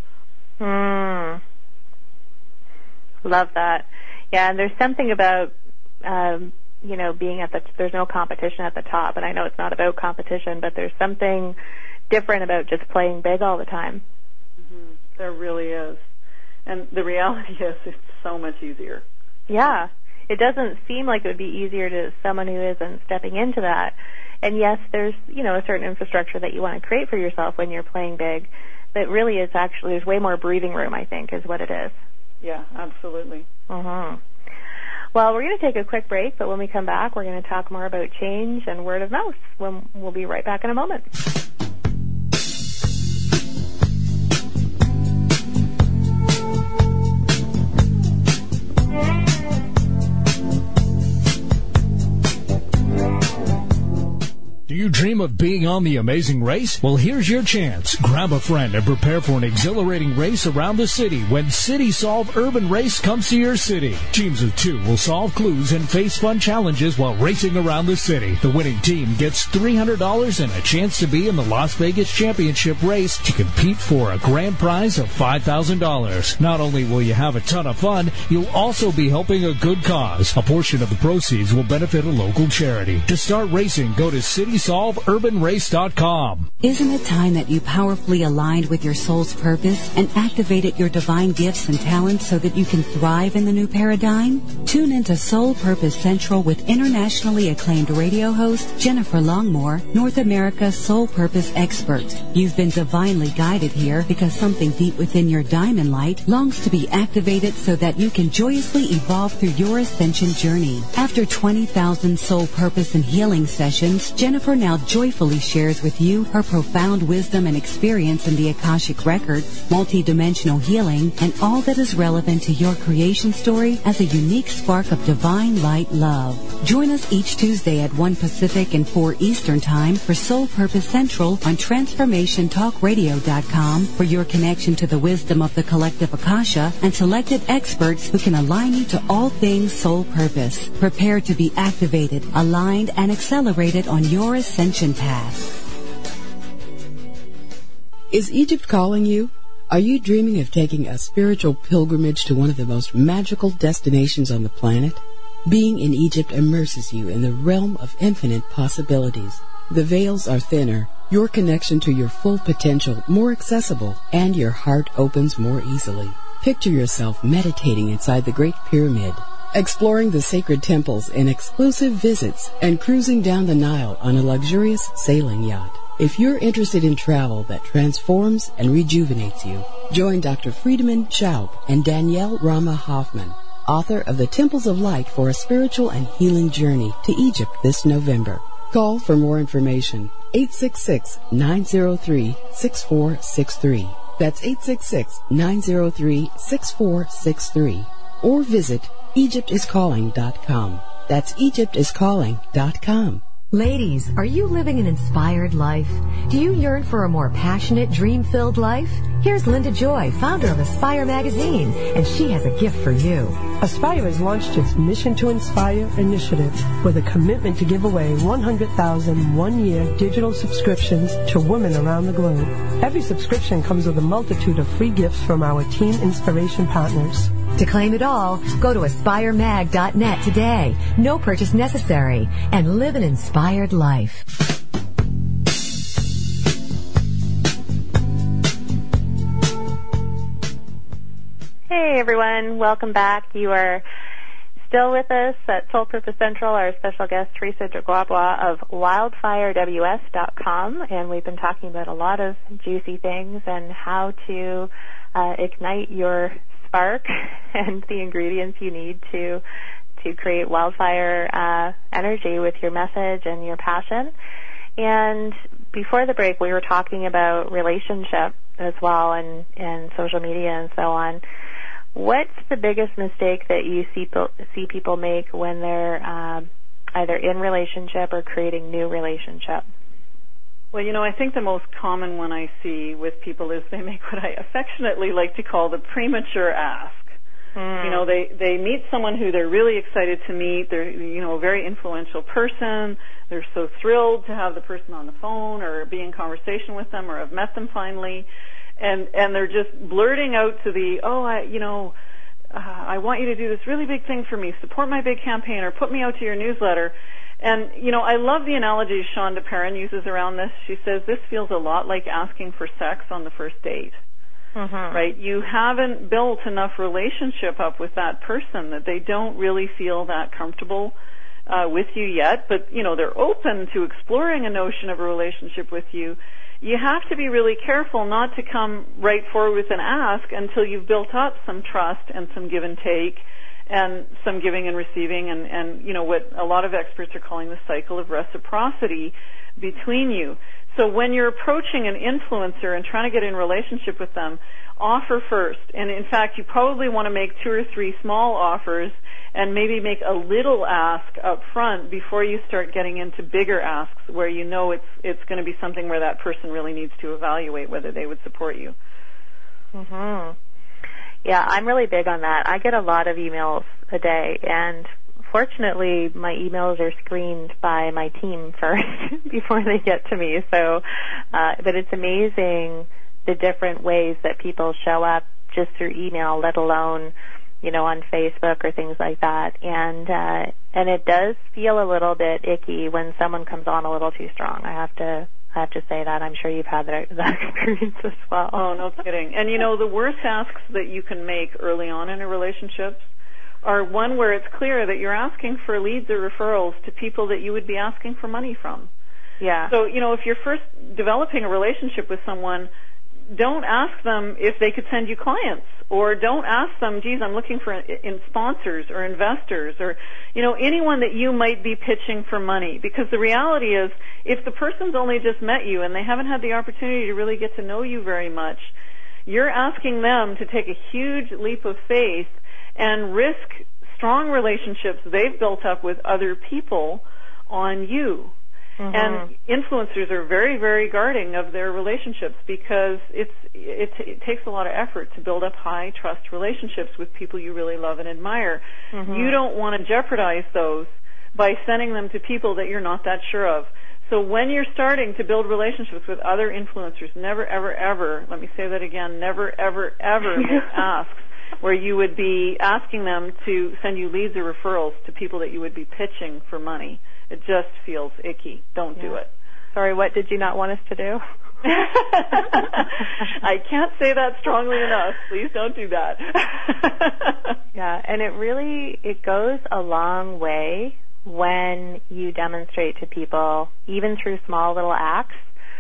Mm. Love that. Yeah, and there's something about um, you know, being at the, there's no competition at the top, and I know it's not about competition, but there's something different about just playing big all the time. Mm-hmm. There really is. And the reality is it's so much easier. Yeah. It doesn't seem like it would be easier to someone who isn't stepping into that. And yes, there's, you know, a certain infrastructure that you want to create for yourself when you're playing big, but really it's actually, there's way more breathing room, I think, is what it is. Yeah, absolutely. Mm-hmm. Well, we're going to take a quick break, but when we come back, we're going to talk more about change and word of mouth. When we'll be right back in a moment. Do you dream of being on The Amazing Race? Well, here's your chance. Grab a friend and prepare for an exhilarating race around the city when City Solve Urban Race comes to your city. Teams of two will solve clues and face fun challenges while racing around the city. The winning team gets three hundred dollars and a chance to be in the Las Vegas Championship race to compete for a grand prize of five thousand dollars. Not only will you have a ton of fun, you'll also be helping a good cause. A portion of the proceeds will benefit a local charity. To start racing, go to city solve urban race dot com. Isn't it time that you powerfully aligned with your soul's purpose and activated your divine gifts and talents so that you can thrive in the new paradigm? Tune into Soul Purpose Central with internationally acclaimed radio host Jennifer Longmore, North America's Soul Purpose expert. You've been divinely guided here because something deep within your diamond light longs to be activated so that you can joyously evolve through your ascension journey. After twenty thousand soul purpose and healing sessions, Jennifer Jennifer now joyfully shares with you her profound wisdom and experience in the Akashic Records, multidimensional healing, and all that is relevant to your creation story as a unique spark of divine light love. Join us each Tuesday at one Pacific and four Eastern Time for Soul Purpose Central on transformation talk radio dot com for your connection to the wisdom of the collective Akasha and selected experts who can align you to all things soul purpose. Prepare to be activated, aligned, and accelerated on your ascension path. Is Egypt calling you? Are you dreaming of taking a spiritual pilgrimage to one of the most magical destinations on the planet? Being in Egypt immerses you in the realm of infinite possibilities. The veils are thinner, your connection to your full potential more accessible, and your heart opens more easily. Picture yourself meditating inside the Great Pyramid, exploring the sacred temples in exclusive visits, and cruising down the Nile on a luxurious sailing yacht. If you're interested in travel that transforms and rejuvenates you, join Doctor Friedemann Schaub and Danielle Rama Hoffman, author of The Temples of Light, for a spiritual and healing journey to Egypt this November. Call for more information, eight six six, nine zero three, six four six three. That's eight six six, nine zero three, six four six three. Or visit Egypt is calling dot com. That's Egypt is calling dot com. Ladies, are you living an inspired life? Do you yearn for a more passionate, dream-filled life? Here's Linda Joy, founder of Aspire Magazine, and she has a gift for you. Aspire has launched its Mission to Inspire initiative with a commitment to give away one hundred thousand one-year digital subscriptions to women around the globe. Every subscription comes with a multitude of free gifts from our Team Inspiration partners. To claim it all, go to aspire mag dot net today. No purchase necessary. And live an inspired life. Hey everyone, welcome back. You are still with us at Soul Purpose Central, our special guest Teresa DeGuabwa of wildfire w s dot com, and we've been talking about a lot of juicy things and how to uh, ignite your spark and the ingredients you need to to create wildfire uh, energy with your message and your passion. And before the break, we were talking about relationship as well, and, and social media and so on. What's the biggest mistake that you see see people make when they're um, either in relationship or creating new relationship? Well, you know, I think the most common one I see with people is they make what I affectionately like to call the premature ask. Mm. You know, they, they meet someone who they're really excited to meet. They're, you know, a very influential person. They're so thrilled to have the person on the phone or be in conversation with them or have met them finally. And, and they're just blurting out to the, oh, I, you know, uh, I want you to do this really big thing for me. Support my big campaign or put me out to your newsletter. And, you know, I love the analogy Shonda Perrin uses around this. She says this feels a lot like asking for sex on the first date, mm-hmm. right? You haven't built enough relationship up with that person that they don't really feel that comfortable uh, with you yet, but, you know, they're open to exploring a notion of a relationship with you. You have to be really careful not to come right forward with an ask until you've built up some trust and some give and take and some giving and receiving and, and, you know, what a lot of experts are calling the cycle of reciprocity between you. So when you're approaching an influencer and trying to get in relationship with them, offer first. And in fact, you probably want to make two or three small offers and maybe make a little ask up front before you start getting into bigger asks where you know it's it's going to be something where that person really needs to evaluate whether they would support you. Mhm. Yeah, I'm really big on that. I get a lot of emails a day, and fortunately my emails are screened by my team first before they get to me. So, uh, but it's amazing the different ways that people show up just through email, let alone, you know, on Facebook or things like that. And uh, and it does feel a little bit icky when someone comes on a little too strong. I have to I have to say that. I'm sure you've had that, that experience as well. Oh, no kidding. And, you know, the worst asks that you can make early on in a relationship are one where it's clear that you're asking for leads or referrals to people that you would be asking for money from. Yeah. So, you know, if you're first developing a relationship with someone, don't ask them if they could send you clients Or don't ask them, geez, I'm looking for in sponsors or investors or, you know, anyone that you might be pitching for money. Because the reality is, if the person's only just met you and they haven't had the opportunity to really get to know you very much, you're asking them to take a huge leap of faith and risk strong relationships they've built up with other people on you. Mm-hmm. And influencers are very, very guarding of their relationships because it's it, it takes a lot of effort to build up high trust relationships with people you really love and admire. Mm-hmm. You don't want to jeopardize those by sending them to people that you're not that sure of. So when you're starting to build relationships with other influencers, never, ever, ever, let me say that again, never, ever, ever make asks where you would be asking them to send you leads or referrals to people that you would be pitching for money. It just feels icky. Don't yeah. do it. Sorry, what did you not want us to do? I can't say that strongly enough. Please don't do that. Yeah, and it really, it goes a long way when you demonstrate to people, even through small little acts,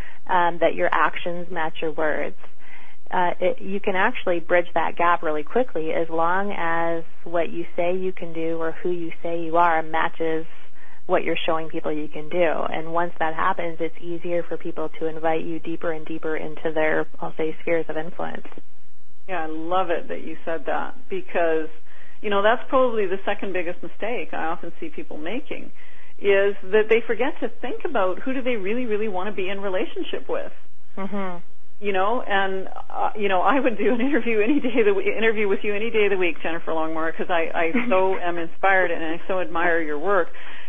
um, that your actions match your words. Uh, it, you can actually bridge that gap really quickly as long as what you say you can do or who you say you are matches what you're showing people you can do. And once that happens, it's easier for people to invite you deeper and deeper into their, I'll say, spheres of influence. Yeah, I love it that you said that because, you know, that's probably the second biggest mistake I often see people making is that they forget to think about who do they really, really want to be in relationship with. Mm-hmm. You know, and, uh, you know, I would do an interview any day of the w- interview with you any day of the week, Jennifer Longmore, because I, I so am inspired and I so admire your work.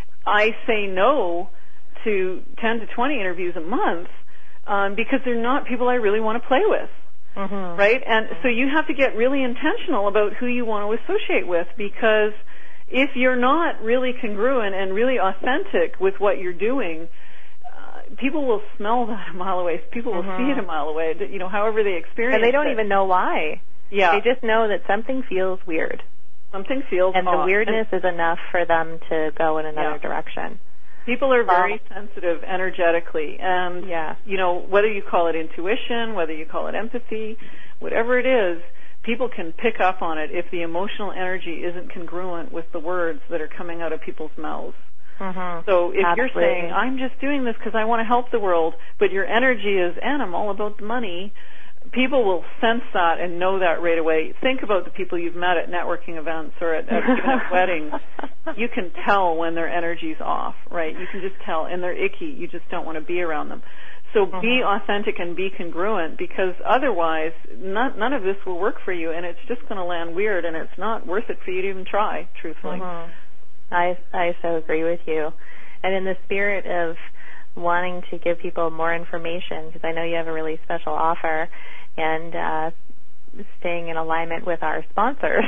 I say no to ten to twenty interviews a month um, because they're not people I really want to play with, mm-hmm. right? And so you have to get really intentional about who you want to associate with because if you're not really congruent and really authentic with what you're doing, uh, people will smell that a mile away. People will mm-hmm. see it a mile away, you know, however they experience it. And they don't it. even know why. Yeah. They just know that something feels weird. Something feels and off. The weirdness and is enough for them to go in another yeah. direction. People are very um, sensitive energetically, and yeah. you know, whether you call it intuition, whether you call it empathy, whatever it is, people can pick up on it if the emotional energy isn't congruent with the words that are coming out of people's mouths. Mm-hmm. So if Absolutely. you're saying, I'm just doing this because I want to help the world, but your energy is, and I'm all about the money, people will sense that and know that right away. Think about the people you've met at networking events or at, at, even at weddings. You can tell when their energy's off, right? You can just tell, and they're icky. You just don't want to be around them. So mm-hmm. be authentic and be congruent because otherwise none, none of this will work for you, and it's just going to land weird, and it's not worth it for you to even try, truthfully. Mm-hmm. I, I so agree with you. And in the spirit of wanting to give people more information, because I know you have a really special offer, and uh, staying in alignment with our sponsors.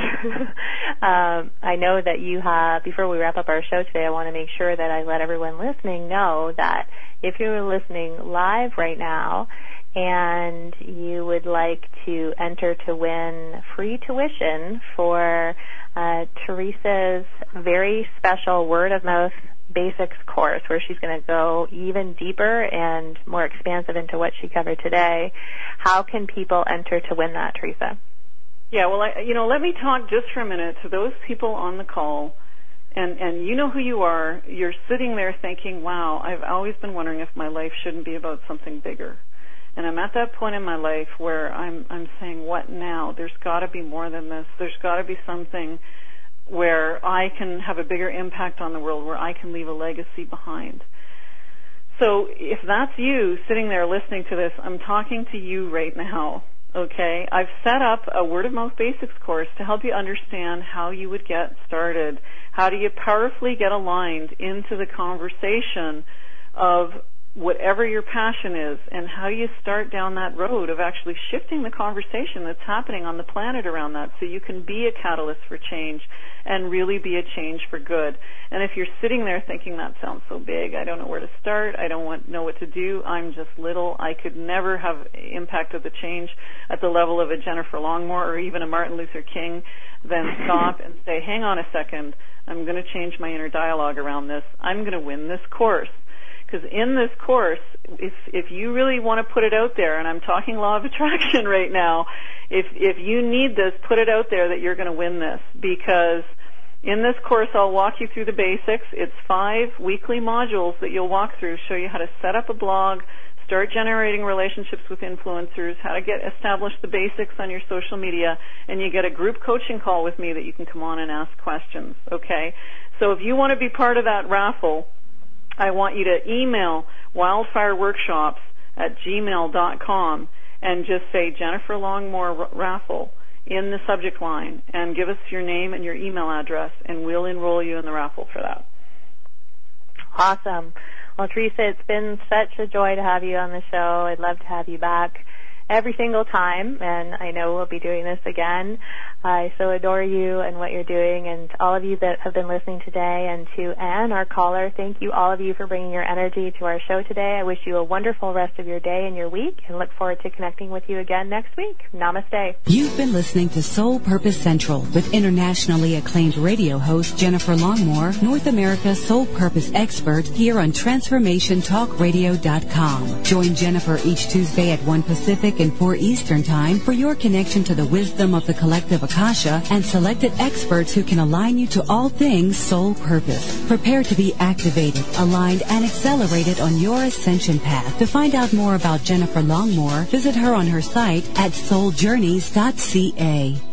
um, I know that you have, before we wrap up our show today, I want to make sure that I let everyone listening know that if you're listening live right now and you would like to enter to win free tuition for uh, Teresa's very special Word of Mouth Basics course, where she's going to go even deeper and more expansive into what she covered today. How can people enter to win that, Teresa? Yeah, well, I, you know, let me talk just for a minute to those people on the call, and, and you know who you are. You're sitting there thinking, wow, I've always been wondering if my life shouldn't be about something bigger. And I'm at that point in my life where I'm, I'm saying, what now? There's got to be more than this. There's got to be something where I can have a bigger impact on the world, where I can leave a legacy behind. So if that's you sitting there listening to this, I'm talking to you right now, okay? I've set up a Word of Mouth Basics course to help you understand how you would get started. How do you powerfully get aligned into the conversation of whatever your passion is, and how you start down that road of actually shifting the conversation that's happening on the planet around that so you can be a catalyst for change and really be a change for good. And if you're sitting there thinking, that sounds so big, I don't know where to start, I don't want, know what to do, I'm just little, I could never have impacted the change at the level of a Jennifer Longmore or even a Martin Luther King, then stop and say, hang on a second, I'm going to change my inner dialogue around this. I'm going to win this course. Because in this course, if if you really want to put it out there, and I'm talking law of attraction right now, if if you need this, put it out there that you're going to win this. Because in this course, I'll walk you through the basics. It's five weekly modules that you'll walk through, show you how to set up a blog, start generating relationships with influencers, how to get establish the basics on your social media, and you get a group coaching call with me that you can come on and ask questions, okay? So if you want to be part of that raffle, I want you to email wildfireworkshops at gmail dot com and just say Jennifer Longmore Raffle in the subject line and give us your name and your email address, and we'll enroll you in the raffle for that. Awesome. Well, Teresa, it's been such a joy to have you on the show. I'd love to have you back every single time, and I know we'll be doing this again. I so adore you and what you're doing, and all of you that have been listening today, and to Anne, our caller, thank you, all of you, for bringing your energy to our show today. I wish you a wonderful rest of your day and your week, and look forward to connecting with you again next week. Namaste. You've been listening to Soul Purpose Central with internationally acclaimed radio host Jennifer Longmore, North America's Soul Purpose expert, here on Transformation Talk Radio dot com. Join Jennifer each Tuesday at one Pacific and four Eastern Time for your connection to the wisdom of the collective Akasha and selected experts who can align you to all things soul purpose. Prepare to be activated, aligned, and accelerated on your ascension path. To find out more about Jennifer Longmore, visit her on her site at soul journeys dot c a.